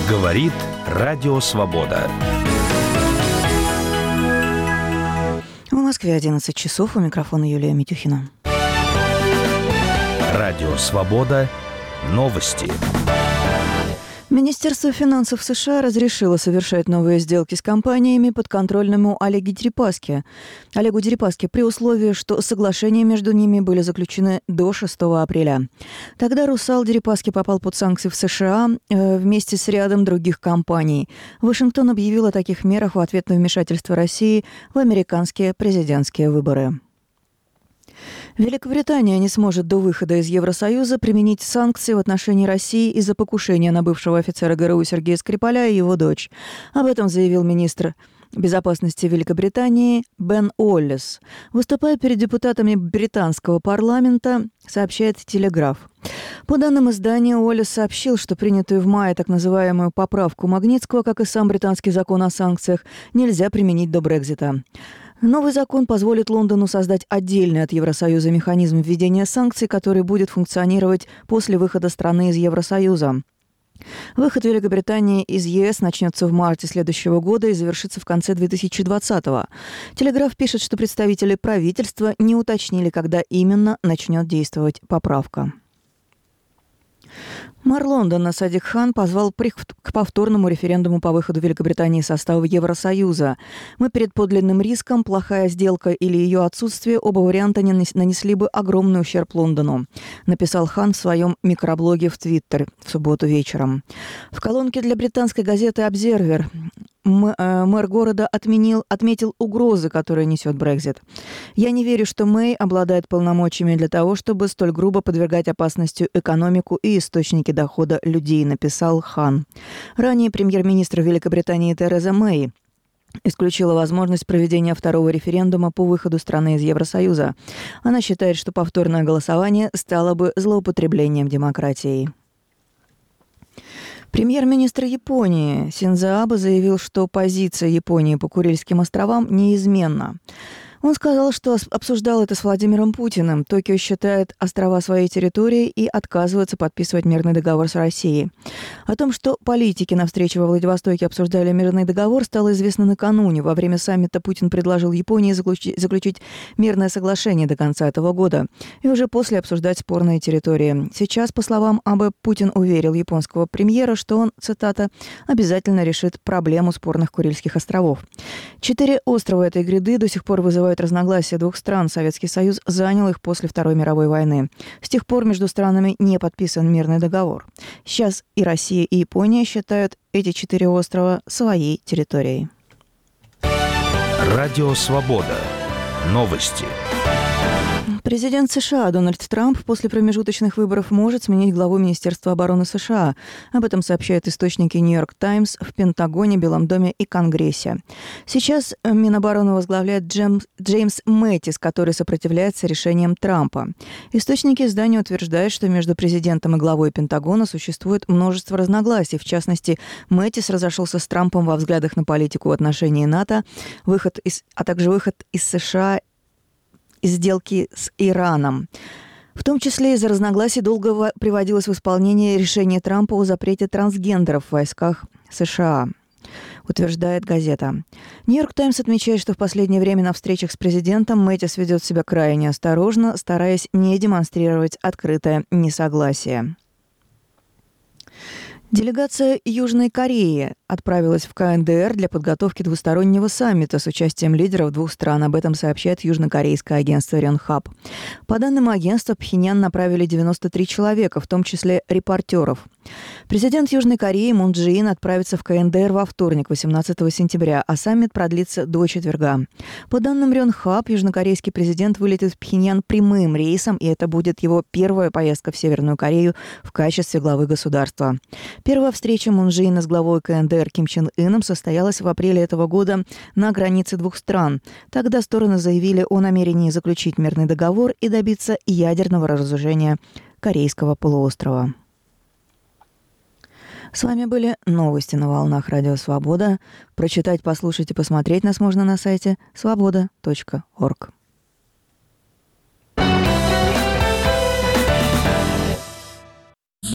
Говорит Радио Свобода. В Москве 11 часов. У микрофона Юлия Митюхина. Радио Свобода. Новости. Министерство финансов США разрешило совершать новые сделки с компаниями подконтрольному Олегу Дерипаске при условии, что соглашения между ними были заключены до 6 апреля. Тогда «Русал» Дерипаске попал под санкции в США вместе с рядом других компаний. Вашингтон объявил о таких мерах в ответ на вмешательство России в американские президентские выборы. Великобритания не сможет до выхода из Евросоюза применить санкции в отношении России из-за покушения на бывшего офицера ГРУ Сергея Скрипаля и его дочь. Об этом заявил министр безопасности Великобритании Бен Уоллес. Выступая перед депутатами британского парламента, сообщает «Телеграф». По данным издания, Уоллес сообщил, что принятую в мае так называемую поправку Магнитского, как и сам британский закон о санкциях, нельзя применить до Брексита. Новый закон позволит Лондону создать отдельный от Евросоюза механизм введения санкций, который будет функционировать после выхода страны из Евросоюза. Выход Великобритании из ЕС начнется в марте следующего года и завершится в конце 2020-го. «Телеграф» пишет, что представители правительства не уточнили, когда именно начнет действовать поправка. Мэр Лондона Садик Хан позвал к повторному референдуму по выходу Великобритании из состава Евросоюза. «Мы перед подлинным риском, плохая сделка или ее отсутствие, оба варианта нанесли бы огромный ущерб Лондону», написал Хан в своем микроблоге в Твиттер в субботу вечером. В колонке для британской газеты «Обзервер» мэр города отметил угрозы, которые несет Брексит. «Я не верю, что Мэй обладает полномочиями для того, чтобы столь грубо подвергать опасности экономику и источники дохода людей», написал Хан. Ранее премьер-министр Великобритании Тереза Мэй исключила возможность проведения второго референдума по выходу страны из Евросоюза. Она считает, что повторное голосование стало бы злоупотреблением демократией. Премьер-министр Японии Синдзо Абе заявил, что позиция Японии по Курильским островам неизменна. Он сказал, что обсуждал это с Владимиром Путиным. Токио считает острова своей территорией и отказывается подписывать мирный договор с Россией. О том, что политики на встрече во Владивостоке обсуждали мирный договор, стало известно накануне. Во время саммита Путин предложил Японии заключить мирное соглашение до конца этого года и уже после обсуждать спорные территории. Сейчас, по словам Абе, Путин уверил японского премьера, что он, цитата, «обязательно решит проблему спорных Курильских островов». 4 острова этой гряды до сих пор вызывают разногласия двух стран. Советский Союз занял их после Второй мировой войны. С тех пор между странами не подписан мирный договор. Сейчас и Россия, и Япония считают эти 4 острова своей территорией. Радио Свобода. Новости. Президент США Дональд Трамп после промежуточных выборов может сменить главу Министерства обороны США. Об этом сообщают источники «Нью-Йорк Таймс» в Пентагоне, Белом доме и Конгрессе. Сейчас Минобороны возглавляет Джеймс Мэттис, который сопротивляется решениям Трампа. Источники издания утверждают, что между президентом и главой Пентагона существует множество разногласий. В частности, Мэттис разошелся с Трампом во взглядах на политику в отношении НАТО, а также выход из США из сделки с Ираном. В том числе из-за разногласий долго приводилось в исполнение решение Трампа о запрете трансгендеров в войсках США, утверждает газета. «Нью-Йорк Таймс» отмечает, что в последнее время на встречах с президентом Мэттис ведет себя крайне осторожно, стараясь не демонстрировать открытое несогласие. Делегация Южной Кореи отправилась в КНДР для подготовки двустороннего саммита с участием лидеров двух стран. Об этом сообщает южнокорейское агентство Рёнхап. По данным агентства, в Пхеньян направили 93 человека, в том числе репортеров. Президент Южной Кореи Мун Чжэ Ин отправится в КНДР во вторник, 18 сентября, а саммит продлится до четверга. По данным Рёнхап, южнокорейский президент вылетит в Пхеньян прямым рейсом, и это будет его первая поездка в Северную Корею в качестве главы государства. Первая встреча Мун Чжэ Ина с главой КНДР Ким Чен Ыном состоялась в апреле этого года на границе двух стран. Тогда стороны заявили о намерении заключить мирный договор и добиться ядерного разоружения Корейского полуострова. С вами были новости на волнах Радио Свобода. Прочитать, послушать и посмотреть нас можно на сайте svoboda.org.